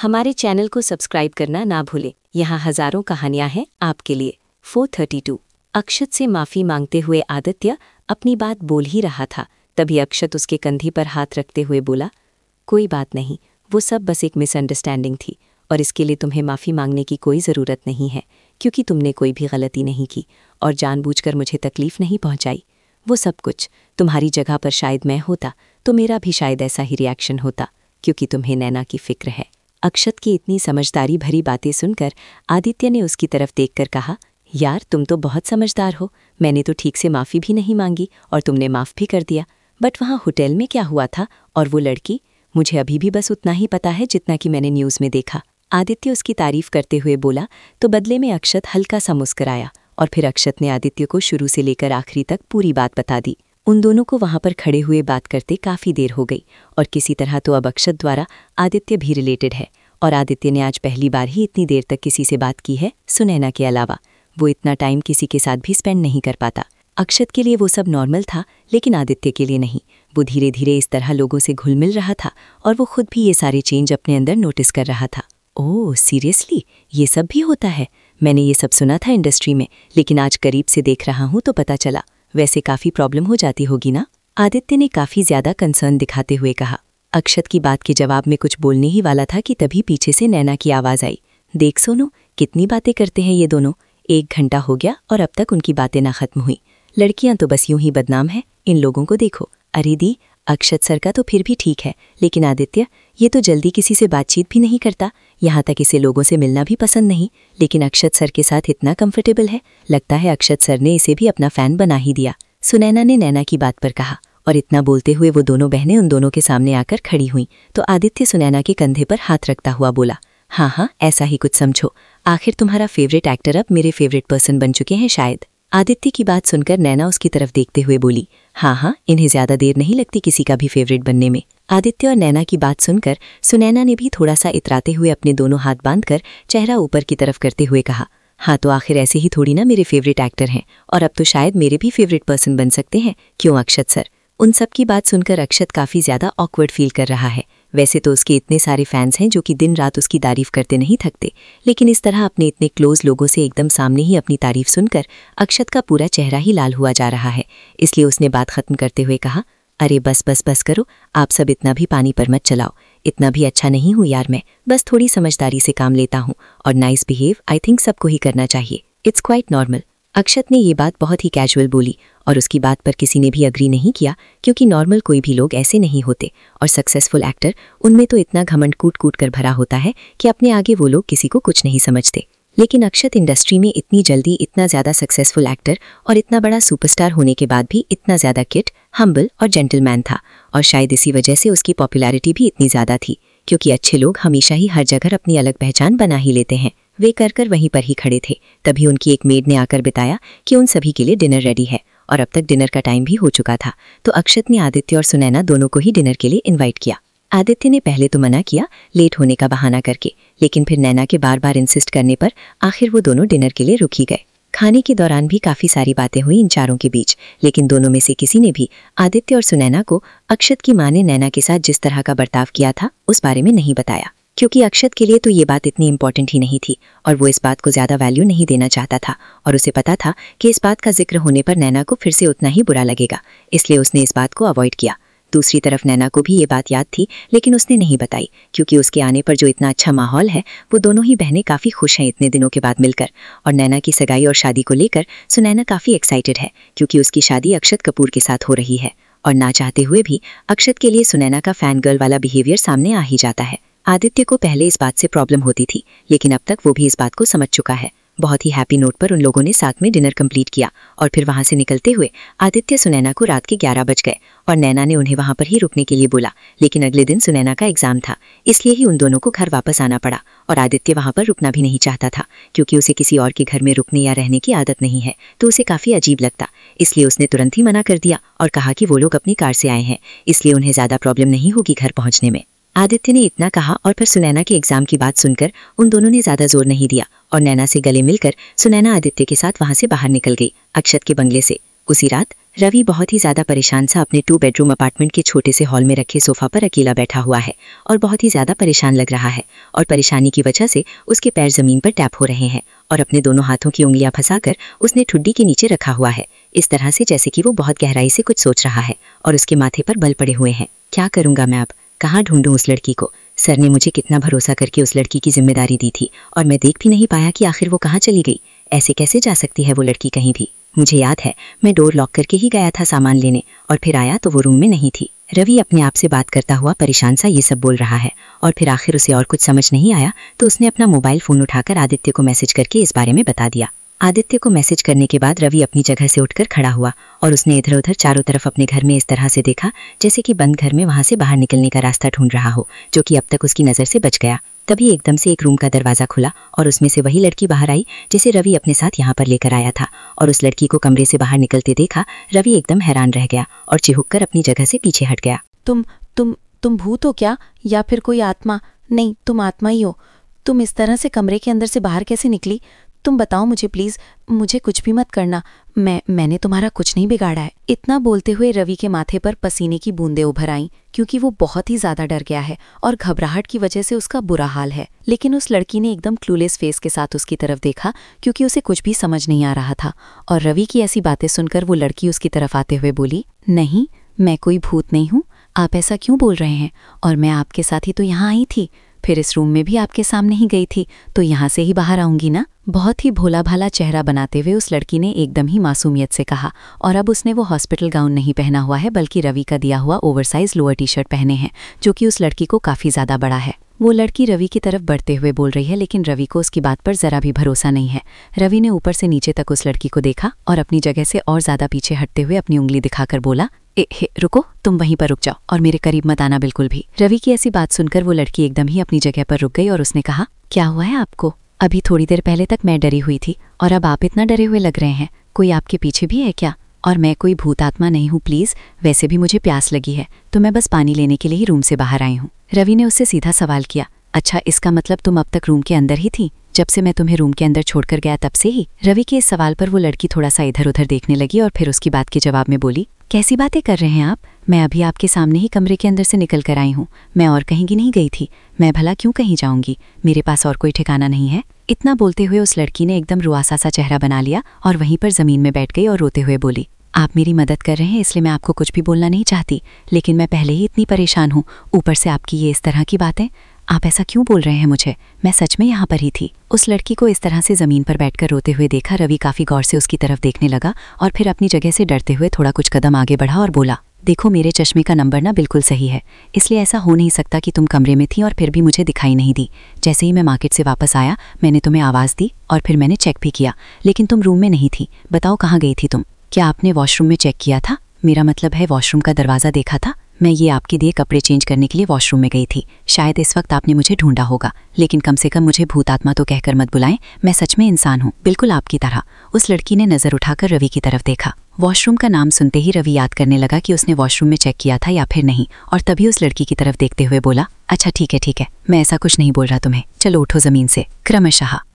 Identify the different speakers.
Speaker 1: हमारे चैनल को सब्सक्राइब करना ना भूलें। यहाँ हजारों कहानियां हैं आपके लिए। 432 अक्षत से माफ़ी मांगते हुए आदित्य अपनी बात बोल ही रहा था, तभी अक्षत उसके कंधे पर हाथ रखते हुए बोला, कोई बात नहीं, वो सब बस एक मिसअंडरस्टैंडिंग थी और इसके लिए तुम्हें माफ़ी मांगने की कोई ज़रूरत नहीं है, क्योंकि तुमने कोई भी गलती नहीं की और जानबूझकर मुझे तकलीफ़ नहीं पहुंचाई। वो सब कुछ तुम्हारी जगह पर शायद मैं होता तो मेरा भी शायद ऐसा ही रिएक्शन होता, क्योंकि तुम्हें नैना की फ़िक्र है। अक्षत की इतनी समझदारी भरी बातें सुनकर आदित्य ने उसकी तरफ देखकर कहा, यार तुम तो बहुत समझदार हो। मैंने तो ठीक से माफ़ी भी नहीं मांगी और तुमने माफ़ भी कर दिया। बट वहाँ होटल में क्या हुआ था और वो लड़की, मुझे अभी भी बस उतना ही पता है जितना कि मैंने न्यूज़ में देखा। आदित्य उसकी तारीफ करते हुए बोला तो बदले में अक्षत हल्का सा मुस्कराया और फिर अक्षत ने आदित्य को शुरू से लेकर आखिरी तक पूरी बात बता दी। उन दोनों को वहां पर खड़े हुए बात करते काफ़ी देर हो गई और किसी तरह तो अब अक्षत द्वारा आदित्य भी रिलेटेड है और आदित्य ने आज पहली बार ही इतनी देर तक किसी से बात की है सुनैना के अलावा। वो इतना टाइम किसी के साथ भी स्पेंड नहीं कर पाता। अक्षत के लिए वो सब नॉर्मल था, लेकिन आदित्य के लिए नहीं। वो धीरे धीरे इस तरह लोगों से घुल मिल रहा था और वो खुद भी ये सारे चेंज अपने अंदर नोटिस कर रहा था। ओह सीरियसली, ये सब भी होता है? मैंने ये सब सुना था इंडस्ट्री में, लेकिन आज करीब से देख रहा हूँ तो पता चला। वैसे काफ़ी प्रॉब्लम हो जाती होगी ना? आदित्य ने काफ़ी ज़्यादा कंसर्न दिखाते हुए कहा। अक्षत की बात के जवाब में कुछ बोलने ही वाला था कि तभी पीछे से नैना की आवाज़ आई, देख सोनू, कितनी बातें करते हैं ये दोनों। 1 घंटा हो गया और अब तक उनकी बातें ना खत्म हुई। लड़कियां तो बस यूं ही बदनाम हैं, इन लोगों को देखो। अरे दी, अक्षत सर का तो फिर भी ठीक है, लेकिन आदित्य, ये तो जल्दी किसी से बातचीत भी नहीं करता, यहाँ तक इसे लोगों से मिलना भी पसंद नहीं, लेकिन अक्षत सर के साथ इतना कंफर्टेबल है। लगता है अक्षत सर ने इसे भी अपना फ़ैन बना ही दिया। सुनैना ने नैना की बात पर कहा और इतना बोलते हुए वो दोनों बहनें उन दोनों के सामने आकर खड़ी हुईं तो आदित्य सुनैना के कंधे पर हाथ रखता हुआ बोला, हाँ हाँ, ऐसा ही कुछ समझो। आखिर तुम्हारा फेवरेट एक्टर अब मेरे फेवरेट पर्सन बन चुके हैं शायद। आदित्य की बात सुनकर नैना उसकी तरफ देखते हुए बोली, हाँ हाँ, इन्हें ज़्यादा देर नहीं लगती किसी का भी फेवरेट बनने में। आदित्य और नैना की बात सुनकर सुनैना ने भी थोड़ा सा इतराते हुए अपने दोनों हाथ बांधकर चेहरा ऊपर की तरफ करते हुए कहा, हाँ तो आखिर ऐसे ही थोड़ी ना मेरे फेवरेट एक्टर हैं, और अब तो शायद मेरे भी फेवरेट पर्सन बन सकते हैं, क्यों अक्षत सर? उन सब की बात सुनकर अक्षत काफ़ी ज़्यादा ऑकवर्ड फील कर रहा है। वैसे तो उसके इतने सारे फैंस हैं जो कि दिन रात उसकी तारीफ करते नहीं थकते, लेकिन इस तरह अपने इतने क्लोज लोगों से एकदम सामने ही अपनी तारीफ सुनकर अक्षत का पूरा चेहरा ही लाल हुआ जा रहा है। इसलिए उसने बात खत्म करते हुए कहा, अरे बस बस बस करो, आप सब इतना भी पानी पर मत चलाओ। इतना भी अच्छा नहीं हूँ यार मैं, बस थोड़ी समझदारी से काम लेता हूँ और नाइस बिहेव आई थिंक सबको ही करना चाहिए। It's quite normal. अक्षत ने ये बात बहुत ही कैजुअल बोली और उसकी बात पर किसी ने भी अग्री नहीं किया, क्योंकि नॉर्मल कोई भी लोग ऐसे नहीं होते और सक्सेसफुल एक्टर, उनमें तो इतना घमंड कूट कूट कर भरा होता है कि अपने आगे वो लोग किसी को कुछ नहीं समझते। लेकिन अक्षत इंडस्ट्री में इतनी जल्दी इतना ज़्यादा सक्सेसफुल एक्टर और इतना बड़ा सुपरस्टार होने के बाद भी इतना ज़्यादा किट, हम्बल और जेंटलमैन था, और शायद इसी वजह से उसकी पॉपुलैरिटी भी इतनी ज़्यादा थी, क्योंकि अच्छे लोग हमेशा ही हर जगह अपनी अलग पहचान बना ही लेते हैं। वे कर वहीं पर ही खड़े थे, तभी उनकी एक मेड ने आकर बताया कि उन सभी के लिए डिनर रेडी है और अब तक डिनर का टाइम भी हो चुका था। तो अक्षत ने आदित्य और सुनैना दोनों को ही डिनर के लिए इन्वाइट किया। आदित्य ने पहले तो मना किया लेट होने का बहाना करके, लेकिन फिर नैना के बार बार इंसिस्ट करने पर आखिर वो दोनों डिनर के लिए रुक ही गए। खाने के दौरान भी काफ़ी सारी बातें हुई इन चारों के बीच, लेकिन दोनों में से किसी ने भी आदित्य और सुनैना को अक्षत की माँ ने नैना के साथ जिस तरह का बर्ताव किया था उस बारे में नहीं बताया, क्योंकि अक्षत के लिए तो ये बात इतनी इंपॉर्टेंट ही नहीं थी और वो इस बात को ज़्यादा वैल्यू नहीं देना चाहता था, और उसे पता था कि इस बात का जिक्र होने पर नैना को फिर से उतना ही बुरा लगेगा, इसलिए उसने इस बात को अवॉइड किया। दूसरी तरफ नैना को भी ये बात याद थी, लेकिन उसने नहीं बताई, क्योंकि उसके आने पर जो इतना अच्छा माहौल है, वो दोनों ही बहनें काफ़ी खुश हैं इतने दिनों के बाद मिलकर। और नैना की सगाई और शादी को लेकर सुनैना काफ़ी एक्साइटेड है, क्योंकि उसकी शादी अक्षत कपूर के साथ हो रही है, और ना चाहते हुए भी अक्षत के लिए सुनैना का फैन गर्ल वाला बिहेवियर सामने आ ही जाता है। आदित्य को पहले इस बात से प्रॉब्लम होती थी, लेकिन अब तक वो भी इस बात को समझ चुका है। बहुत ही हैप्पी नोट पर उन लोगों ने साथ में डिनर कंप्लीट किया और फिर वहां से निकलते हुए आदित्य सुनैना को रात के 11 बज गए और नैना ने उन्हें वहां पर ही रुकने के लिए बोला, लेकिन अगले दिन सुनैना का एग्जाम था, इसलिए ही उन दोनों को घर वापस आना पड़ा। और आदित्य वहां पर रुकना भी नहीं चाहता था, क्योंकि उसे किसी और के घर में रुकने या रहने की आदत नहीं है, तो उसे काफ़ी अजीब लगता, इसलिए उसने तुरंत ही मना कर दिया और कहा कि वो लोग अपनी कार से आए हैं, इसलिए उन्हें ज़्यादा प्रॉब्लम नहीं होगी घर पहुँचने में। आदित्य ने इतना कहा और फिर सुनैना के एग्जाम की बात सुनकर उन दोनों ने ज़्यादा जोर नहीं दिया और नैना से गले मिलकर सुनैना आदित्य के साथ वहां से बाहर निकल गई अक्षत के बंगले से। उसी रात रवि बहुत ही ज़्यादा परेशान सा अपने 2 बेडरूम अपार्टमेंट के छोटे से हॉल में रखे सोफा पर अकेला बैठा हुआ है और बहुत ही ज़्यादा परेशान लग रहा है और परेशानी की वजह से उसके पैर ज़मीन पर टैप हो रहे हैं और अपने दोनों हाथों की उंगलियां फंसाकर उसने ठुड्डी के नीचे रखा हुआ है, इस तरह से जैसे कि वो बहुत गहराई से कुछ सोच रहा है और उसके माथे पर बल पड़े हुए हैं। क्या करूँगा मैं अब? कहाँ ढूंढूं उस लड़की को? सर ने मुझे कितना भरोसा करके उस लड़की की जिम्मेदारी दी थी और मैं देख भी नहीं पाया कि आखिर वो कहाँ चली गई। ऐसे कैसे जा सकती है वो लड़की कहीं भी? मुझे याद है मैं डोर लॉक करके ही गया था सामान लेने और फिर आया तो वो रूम में नहीं थी। रवि अपने आप से बात करता हुआ परेशान सा ये सब बोल रहा है और फिर आखिर उसे और कुछ समझ नहीं आया तो उसने अपना मोबाइल फ़ोन उठाकर आदित्य को मैसेज करके इस बारे में बता दिया। आदित्य को मैसेज करने के बाद रवि अपनी जगह से उठकर खड़ा हुआ और उसने इधर उधर चारों तरफ अपने घर में इस तरह से देखा जैसे कि बंद घर में वहां से बाहर निकलने का रास्ता ढूंढ रहा हो, जो कि अब तक उसकी नज़र से बच गया। तभी एकदम से एक रूम का दरवाज़ा खुला और उसमें से वही लड़की बाहर आई जिसे रवि अपने साथ यहाँ पर लेकर आया था और उस लड़की को कमरे से बाहर निकलते देखा रवि एकदम हैरान रह गया और चिहुक कर अपनी जगह से पीछे हट गया।
Speaker 2: तुम भूत हो क्या या फिर कोई आत्मा? नहीं, तुम आत्मा ही हो। तुम इस तरह से कमरे के अंदर से बाहर कैसे निकली? तुम बताओ मुझे प्लीज, मुझे कुछ भी मत करना। मैंने तुम्हारा कुछ नहीं बिगाड़ा है। इतना बोलते हुए रवि के माथे पर पसीने की बूंदें उभर आईं क्योंकि वो बहुत ही ज्यादा डर गया है और घबराहट की वजह से उसका बुरा हाल है। लेकिन उस लड़की ने एकदम क्लूलेस फेस के साथ उसकी तरफ देखा क्योंकि उसे कुछ भी समझ नहीं आ रहा था और रवि की ऐसी बातें सुनकर वो लड़की उसकी तरफ आते हुए बोली, नहीं, मैं कोई भूत नहीं हूँ। आप ऐसा क्यों बोल रहे हैं? और मैं आपके साथ ही तो यहाँ आई थी, फिर इस रूम में भी आपके सामने ही गई थी, तो यहाँ से ही बाहर आऊंगी ना। बहुत ही भोला भाला चेहरा बनाते हुए उस लड़की ने एकदम ही मासूमियत से कहा और अब उसने वो हॉस्पिटल गाउन नहीं पहना हुआ है बल्कि रवि का दिया हुआ ओवरसाइज लोअर टी शर्ट पहने हैं जो कि उस लड़की को काफ़ी ज़्यादा बड़ा है। वो लड़की रवि की तरफ बढ़ते हुए बोल रही है लेकिन रवि को उसकी बात पर ज़रा भी भरोसा नहीं है। रवि ने ऊपर से नीचे तक उस लड़की को देखा और अपनी जगह से और ज़्यादा पीछे हटते हुए अपनी उंगली दिखाकर बोला, रुको, तुम वहीं पर रुक जाओ और मेरे करीब मत आना बिल्कुल भी। रवि की ऐसी बात सुनकर वो लड़की एकदम ही अपनी जगह पर रुक गई और उसने कहा, क्या हुआ है आपको? अभी थोड़ी देर पहले तक मैं डरी हुई थी और अब आप इतना डरे हुए लग रहे हैं। कोई आपके पीछे भी है क्या? और मैं कोई भूत आत्मा नहीं हूँ प्लीज़। वैसे भी मुझे प्यास लगी है तो मैं बस पानी लेने के लिए ही रूम से बाहर आई हूँ। रवि ने उससे सीधा सवाल किया, अच्छा, इसका मतलब तुम अब तक रूम के अंदर ही थी? जब से मैं तुम्हें रूम के अंदर छोड़कर गया तब से ही? रवि के इस सवाल पर वो लड़की थोड़ा सा इधर उधर देखने लगी और फिर उसकी बात के जवाब में बोली, कैसी बातें कर रहे हैं आप? मैं अभी आपके सामने ही कमरे के अंदर से निकल कर आई हूँ। मैं और कहीं की नहीं गई थी। मैं भला क्यों कहीं जाऊंगी? मेरे पास और कोई ठिकाना नहीं है। इतना बोलते हुए उस लड़की ने एकदम रुआसा सा चेहरा बना लिया और वहीं पर जमीन में बैठ गई और रोते हुए बोली, आप मेरी मदद कर रहे हैं इसलिए मैं आपको कुछ भी बोलना नहीं चाहती, लेकिन मैं पहले ही इतनी परेशान हूँ, ऊपर से आपकी ये इस तरह की बातें। आप ऐसा क्यों बोल रहे हैं मुझे? मैं सच में यहाँ पर ही थी। उस लड़की को इस तरह से ज़मीन पर बैठकर रोते हुए देखा रवि काफ़ी गौर से उसकी तरफ देखने लगा और फिर अपनी जगह से डरते हुए थोड़ा कुछ कदम आगे बढ़ा और बोला, देखो, मेरे चश्मे का नंबर ना बिल्कुल सही है, इसलिए ऐसा हो नहीं सकता कि तुम कमरे में थी और फिर भी मुझे दिखाई नहीं दी। जैसे ही मैं मार्केट से वापस आया मैंने तुम्हें आवाज़ दी और फिर मैंने चेक भी किया, लेकिन तुम रूम में नहीं थी। बताओ कहाँ गई थी तुम? क्या आपने वॉशरूम में चेक किया था? मेरा मतलब है वॉशरूम का दरवाज़ा देखा था? मैं ये आपके दिए कपड़े चेंज करने के लिए वॉशरूम में गई थी। शायद इस वक्त आपने मुझे ढूंढा होगा, लेकिन कम से कम मुझे भूत आत्मा तो कहकर मत बुलाएं। मैं सच में इंसान हूँ, बिल्कुल आपकी तरह। उस लड़की ने नज़र उठाकर रवि की तरफ देखा। वॉशरूम का नाम सुनते ही रवि याद करने लगा कि उसने वॉशरूम में चेक किया था या फिर नहीं, और तभी उस लड़की की तरफ देखते हुए बोला, अच्छा ठीक है, मैं ऐसा कुछ नहीं बोल रहा तुम्हें, चलो उठो ज़मीन से। क्रमशः